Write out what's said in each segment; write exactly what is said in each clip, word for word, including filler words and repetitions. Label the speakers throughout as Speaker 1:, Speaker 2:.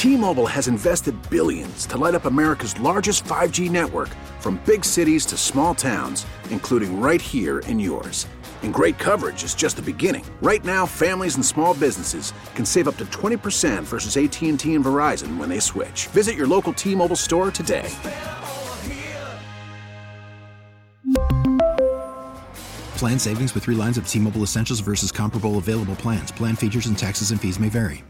Speaker 1: T-Mobile has invested billions to light up America's largest five G network, from big cities to small towns, including right here in yours. And great coverage is just the beginning. Right now, families and small businesses can save up to twenty percent versus A T and T and Verizon when they switch. Visit your local T-Mobile store today.
Speaker 2: Plan savings with three lines of T-Mobile Essentials versus comparable available plans. Plan features and taxes and fees may vary.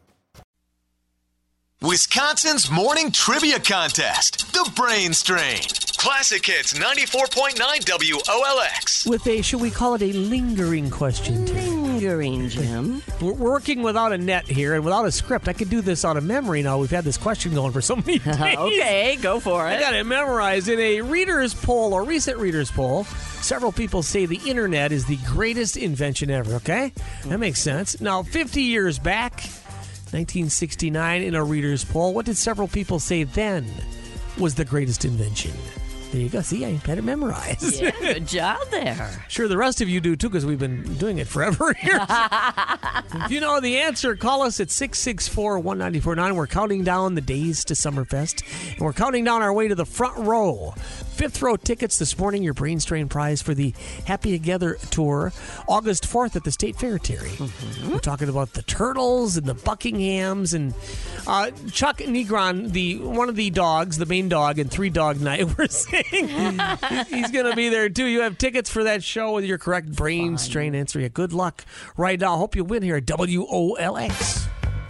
Speaker 3: Wisconsin's morning trivia contest, The Brain Strain. Classic Hits ninety-four point nine W O L X.
Speaker 4: With a, should we call it a lingering question, Terry?
Speaker 5: Lingering, Jim.
Speaker 4: We're working without a net here and without a script. I could do this out of memory now. We've had this question going for so many days.
Speaker 5: Okay, go for it.
Speaker 4: I got it memorized. In a reader's poll, or recent reader's poll, several people say the internet is the greatest invention ever, okay? That makes sense. Now, fifty years back, nineteen sixty-nine, in a reader's poll, what did several people say then was the greatest invention? There you go. See, I had it memorized.
Speaker 5: Yeah, good job there.
Speaker 4: Sure, the rest of you do, too, because we've been doing it forever here. If you know the answer, call us at six six four, one nine four nine. We're counting down the days to Summerfest, and we're counting down our way to the front row. Fifth row tickets this morning, your Brain Strain prize for the Happy Together tour, August fourth at the State Fair, Terry. Mm-hmm. We're talking about the Turtles and the Buckinghams, and uh, Chuck Negron, the one of the dogs, the main dog in Three Dog Night, we're saying he's going to be there too. You have tickets for that show with your correct Brain Fun. Strain answer. Yeah, good luck right now. Hope you win here at W O L X.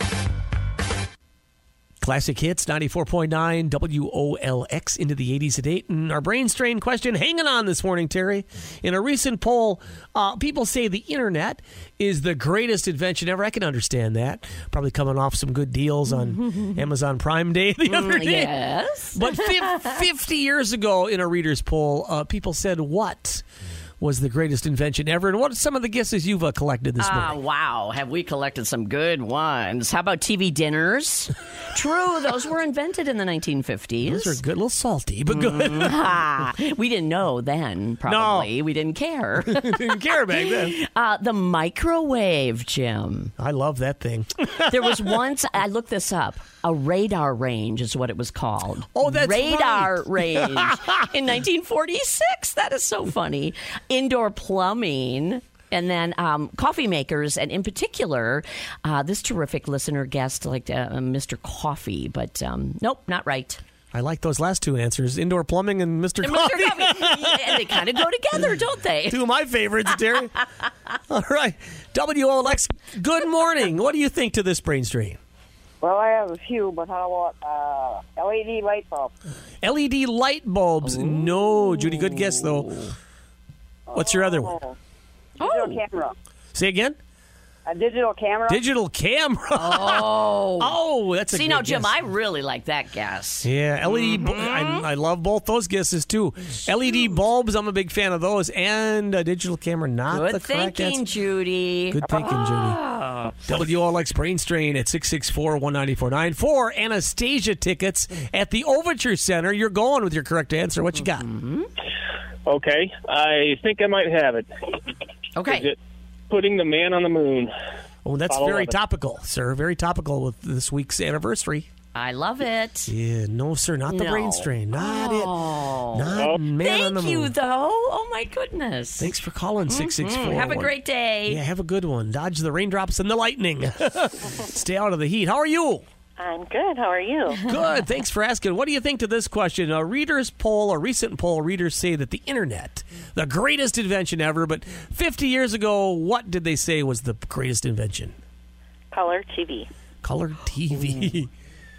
Speaker 4: Classic Hits, ninety-four point nine W O L X, into the eighties at eight. And our Brain Strain question hanging on this morning, Terry. In a recent poll, uh, people say the internet is the greatest invention ever. I can understand that. Probably coming off some good deals on Amazon Prime Day the other day.
Speaker 5: Yes.
Speaker 4: But fifty years ago, in a reader's poll, uh, people said what was the greatest invention ever? And what are some of the guesses you've uh, collected this morning?
Speaker 5: Ah, uh, wow. Have we collected some good ones? How about T V dinners? True, those were invented in the nineteen fifties.
Speaker 4: Those are good, a little salty, but good.
Speaker 5: Mm-hmm. We didn't know then, probably.
Speaker 4: No.
Speaker 5: We didn't care.
Speaker 4: Didn't care back then.
Speaker 5: Uh, the microwave, Jim.
Speaker 4: I love that thing.
Speaker 5: There was once, I looked this up, a radar range is what it was called.
Speaker 4: Oh, that's
Speaker 5: radar
Speaker 4: right.
Speaker 5: range in nineteen forty-six. That is so funny. Indoor plumbing. And then um, coffee makers, and in particular, uh, this terrific listener guest like uh, Mister Coffee, but um, nope, not right.
Speaker 4: I like those last two answers, indoor plumbing and Mister
Speaker 5: And
Speaker 4: Coffee.
Speaker 5: Mister Coffee. Yeah, they kind of go together, don't they?
Speaker 4: Two of my favorites, Terry. All right, W O L X, good morning. What do you think to this Brain Strain?
Speaker 6: Well, I have a few, but how about uh, L E D light bulb?
Speaker 4: L E D light bulbs. Ooh. No, Judy, good guess, though. What's your other one?
Speaker 6: Digital
Speaker 5: Oh.
Speaker 6: camera.
Speaker 4: Say again?
Speaker 6: A digital camera?
Speaker 4: Digital camera.
Speaker 5: Oh.
Speaker 4: Oh, that's a
Speaker 5: See,
Speaker 4: good
Speaker 5: now, Jim,
Speaker 4: guess.
Speaker 5: I really like that guess.
Speaker 4: Yeah, L E D.
Speaker 5: Mm-hmm.
Speaker 4: I, I love both those guesses, too. Shoot. L E D bulbs, I'm a big fan of those. And a digital camera, not
Speaker 5: Good
Speaker 4: the correct
Speaker 5: thinking,
Speaker 4: answer.
Speaker 5: Judy.
Speaker 4: Good thinking,
Speaker 5: Oh.
Speaker 4: Judy. W O L X Brain Strain at six six four, one nine four nine. For Anastasia tickets at the Overture Center. You're going with your correct answer. What you got?
Speaker 5: Mm-hmm.
Speaker 7: Okay, I think I might have it.
Speaker 5: Okay.
Speaker 7: Is it putting the man on the moon?
Speaker 4: Oh, that's
Speaker 7: Follow
Speaker 4: very
Speaker 7: it.
Speaker 4: topical, sir. Very topical with this week's anniversary.
Speaker 5: I love it.
Speaker 4: Yeah, no, sir, not the
Speaker 5: No.
Speaker 4: Brain Strain. Not
Speaker 5: Oh.
Speaker 4: it. Not
Speaker 7: Oh.
Speaker 4: man on the
Speaker 5: Thank
Speaker 4: moon.
Speaker 5: you, though. Oh, my goodness.
Speaker 4: Thanks for calling six six four.
Speaker 5: Have a great day.
Speaker 4: Yeah, have a good one. Dodge the raindrops and the lightning. Stay out of the heat. How are you?
Speaker 8: I'm good. How are you?
Speaker 4: Good. Thanks for asking. What do you think to this question? A reader's poll, a recent poll, readers say that the internet, the greatest invention ever, but fifty years ago, what did they say was the greatest invention?
Speaker 8: Color T V.
Speaker 4: Color T V.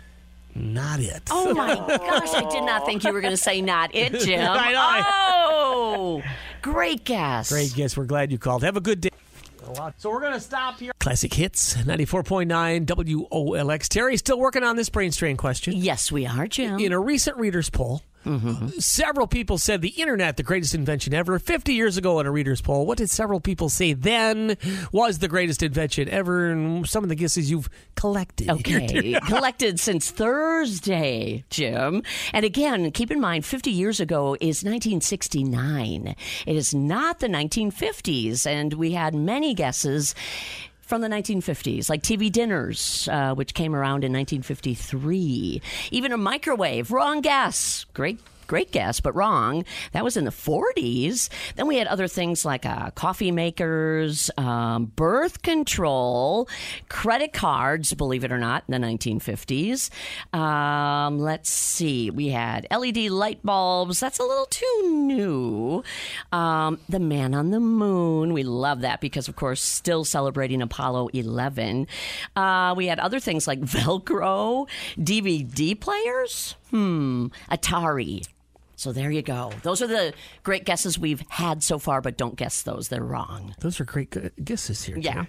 Speaker 4: Not it.
Speaker 5: Oh, my gosh. I did not think you were going to say not it, Jim.
Speaker 4: I know.
Speaker 5: Oh, great guess.
Speaker 4: Great guess. We're glad you called. Have a good day. So we're going to stop here. Classic Hits, ninety-four point nine W O L X. Terry's still working on this Brain Strain question.
Speaker 5: Yes, we are, Jim.
Speaker 4: In a recent reader's poll, mm-hmm. several people said the internet, the greatest invention ever. fifty years ago in a reader's poll, what did several people say then was the greatest invention ever? And some of the guesses you've collected.
Speaker 5: Okay, collected since Thursday, Jim. And again, keep in mind, fifty years ago is nineteen sixty-nine. It is not the nineteen fifties, and we had many guesses. from the nineteen fifties, like T V dinners, uh, which came around in nineteen fifty-three. Even a microwave. Wrong guess. Great. Great guess, but wrong. That was in the forties. Then we had other things like uh, coffee makers, um, birth control, credit cards, believe it or not, in the nineteen fifties. Um, let's see. We had L E D light bulbs. That's a little too new. Um, the man on the moon. We love that because, of course, still celebrating Apollo eleven. Uh, we had other things like Velcro, D V D players, hmm, Atari. So there you go. Those are the great guesses we've had so far, but don't guess those. They're wrong.
Speaker 4: Those are great gu- guesses here.
Speaker 5: Yeah.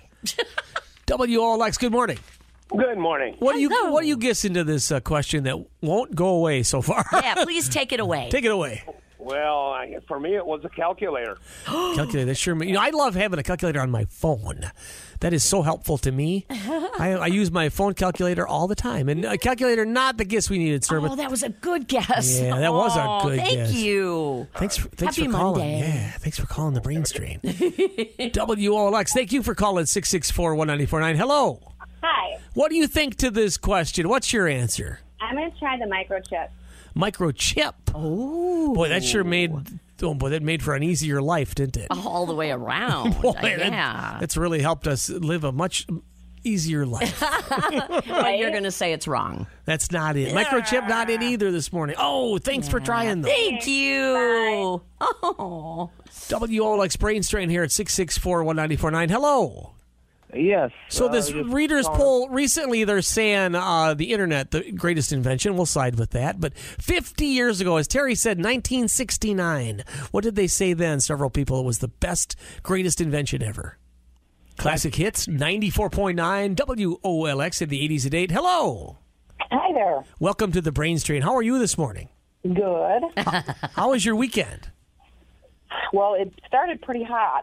Speaker 4: W O L X, good morning.
Speaker 7: Good morning.
Speaker 4: What do you
Speaker 5: Hello.
Speaker 4: What do you guess into this uh, question that won't go away so far?
Speaker 5: Yeah, please take it away.
Speaker 4: Take it away.
Speaker 7: Well, I, for me, it was a calculator.
Speaker 4: Calculator. That sure. You know, I love having a calculator on my phone. That is so helpful to me. I, I use my phone calculator all the time. And a calculator, not the guess we needed, sir.
Speaker 5: Oh,
Speaker 4: But
Speaker 5: that was a good guess.
Speaker 4: Yeah, that was a
Speaker 5: Oh,
Speaker 4: good
Speaker 5: thank
Speaker 4: guess.
Speaker 5: you.
Speaker 4: thanks for, thanks
Speaker 5: Happy
Speaker 4: for calling.
Speaker 5: Monday.
Speaker 4: Yeah, thanks for calling the brain strain. W O L X, thank you for calling six six four, one nine four nine. Hello.
Speaker 9: Hi,
Speaker 4: What do you think to this question? What's your answer?
Speaker 9: I'm going to try the microchip.
Speaker 4: Microchip.
Speaker 5: Oh.
Speaker 4: Boy, that sure made oh boy, that made for an easier life, didn't it?
Speaker 5: All the way around.
Speaker 4: Boy,
Speaker 5: Uh,
Speaker 4: that-
Speaker 5: yeah.
Speaker 4: that's really helped us live a much easier life.
Speaker 5: But you're going to say it's wrong.
Speaker 4: That's not it. Microchip not in either this morning. Oh, thanks for trying though.
Speaker 5: Thank you. Oh.
Speaker 4: W O L X brain strain here at six six four, one nine four nine. Hello.
Speaker 7: Yes.
Speaker 4: So
Speaker 7: uh,
Speaker 4: this
Speaker 7: just
Speaker 4: readers
Speaker 7: calling-
Speaker 4: poll recently, they're saying uh, the internet, the greatest invention. We'll side with that. But fifty years ago, as Terry said, nineteen sixty-nine. What did they say then? Several people. It was the best, greatest invention ever. Classic hits, ninety-four point nine W O L X in the eighties at eight. Hello.
Speaker 6: Hi there.
Speaker 4: Welcome to the brain strain. How are you this morning?
Speaker 6: Good.
Speaker 4: How was your weekend?
Speaker 6: Well, it started pretty hot.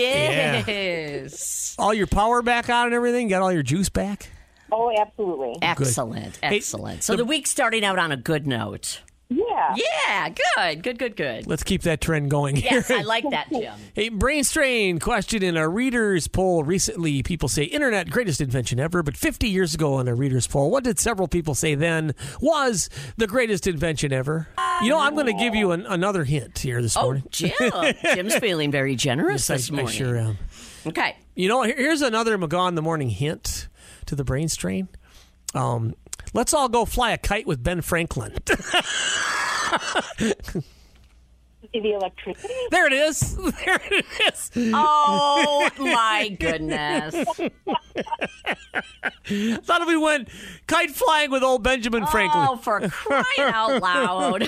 Speaker 5: Yes.
Speaker 4: All your power back on and everything? Got all your juice back?
Speaker 6: Oh, absolutely.
Speaker 5: Excellent.
Speaker 4: Hey,
Speaker 5: Excellent. so
Speaker 4: the-
Speaker 5: the week's starting out on a good note.
Speaker 6: Yeah.
Speaker 5: Yeah, good. Good, good, good.
Speaker 4: Let's keep that trend going here.
Speaker 5: Yes, I like that, Jim.
Speaker 4: A brain strain question in a reader's poll recently. People say internet greatest invention ever, but fifty years ago in a reader's poll, what did several people say then was the greatest invention ever? You know, I'm going to give you an, another hint here this
Speaker 5: Oh,
Speaker 4: morning.
Speaker 5: Jim. Jim's feeling very generous
Speaker 4: Yes,
Speaker 5: this
Speaker 4: I, I
Speaker 5: morning.
Speaker 4: sure am.
Speaker 5: Okay.
Speaker 4: You know, here- here's another McGaw in the Morning hint to the brain strain. Um, let's all go fly a kite with Ben Franklin.
Speaker 6: The electricity?
Speaker 4: There it is. There it is.
Speaker 5: Oh, my goodness.
Speaker 4: Thought if we went kite flying with old Benjamin Franklin.
Speaker 5: Oh, for crying out loud.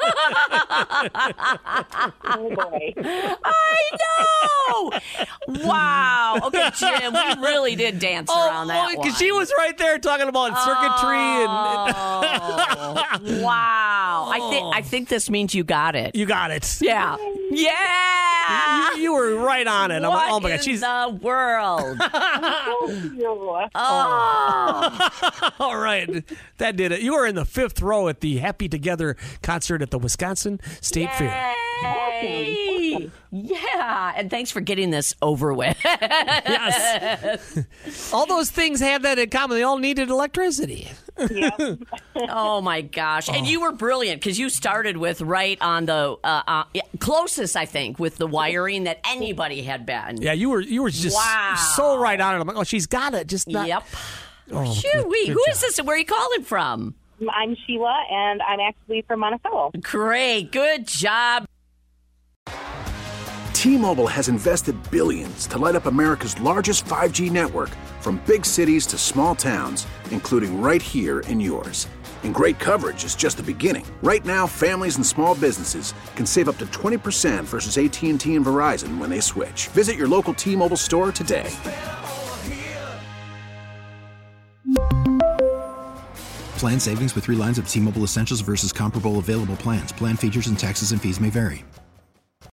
Speaker 6: Oh, boy.
Speaker 5: I know. Wow. Okay, Jim, we really did dance around that one.
Speaker 4: because she was right there talking about circuitry
Speaker 5: Oh, wow. I think I think this means you got it.
Speaker 4: and you got it.
Speaker 5: Yeah. Yeah.
Speaker 4: You, you were right on it. I'm like,
Speaker 5: What
Speaker 4: oh my god,
Speaker 5: in
Speaker 4: she's
Speaker 5: the world?
Speaker 6: Oh,
Speaker 5: Oh.
Speaker 4: all right. That did it. You were in the fifth row at the Happy Together concert at the Wisconsin State Fair.
Speaker 5: Yay. Yeah. And thanks for getting this over with.
Speaker 4: Yes. All those things have that in common. They all needed electricity.
Speaker 5: Oh my gosh! And you were brilliant because you started with right on the uh, uh, yeah, closest, I think, with the wiring that anybody had been.
Speaker 4: Yeah, you were you were just
Speaker 5: Wow.
Speaker 4: so right on it. I'm like, oh, she's got it. Just not.
Speaker 5: Yep.
Speaker 4: Oh,
Speaker 5: Shoo
Speaker 4: good-
Speaker 5: wee.
Speaker 4: good
Speaker 5: Who
Speaker 4: job.
Speaker 5: is this? And where are you calling from?
Speaker 6: I'm Sheila, and I'm actually from Monticello.
Speaker 5: Great. Good job.
Speaker 1: T-Mobile has invested billions to light up America's largest five G network, from big cities to small towns, including right here in yours. And great coverage is just the beginning. Right now, families and small businesses can save up to twenty percent versus A T and T and Verizon when they switch. Visit your local T-Mobile store today.
Speaker 2: Plan savings with three lines of T-Mobile Essentials versus comparable available plans. Plan features and taxes and fees may vary.